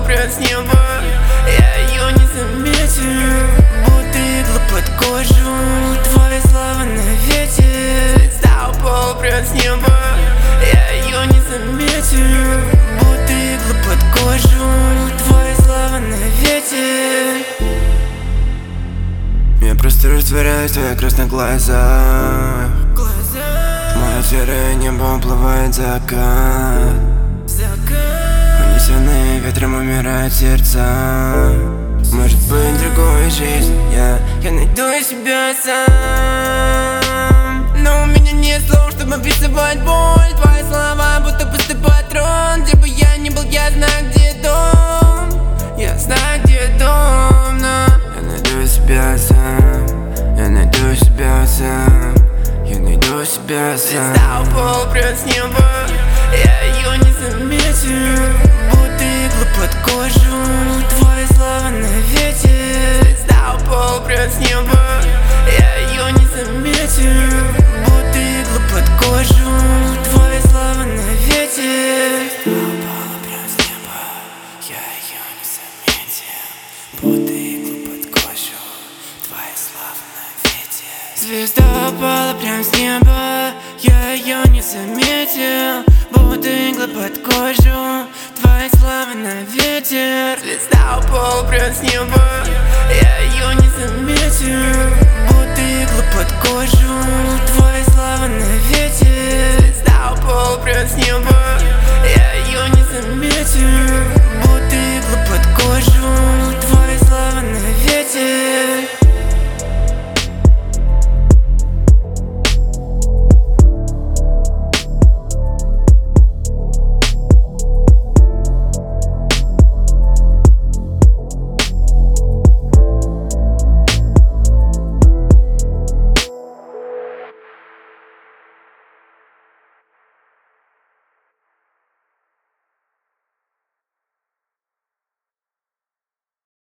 прет с неба, я ее не заметил. Будто игла под кожу, твои слова на ветер. Звезда упала прет с неба, я ее не заметил. Будто игла под кожу, твои слова на ветер. Я просто растворяюсь в твоих красных глазах. Мое серое небо уплывает закат. Унесенные ветром умирают сердца. Может быть, другую жизнь я найду себя сам. Но у меня нет слов, чтобы описывать боль. Твои слова будто пустый патрон. Где бы я ни был, я знаю, где дом. Я знаю, где дом, но я найду себя сам. Я найду себя сам. Я найду себя сам. Звезда упала прет с неба, я ее не заметил. Будто игла под кожу, твои слова на ветер. Звезда упала прет с неба, я ее не заметил. Будто игла под кожу, твои слова на ветер. Звезда упала прям с неба, я ее не заметил. Будто иглу под кожу, твои слова на ветер. Звезда упала прям с неба, я ее не заметил. Будто игла под кожу, твои слова на ветер. Звезда упала прям с неба, я ее не заметил.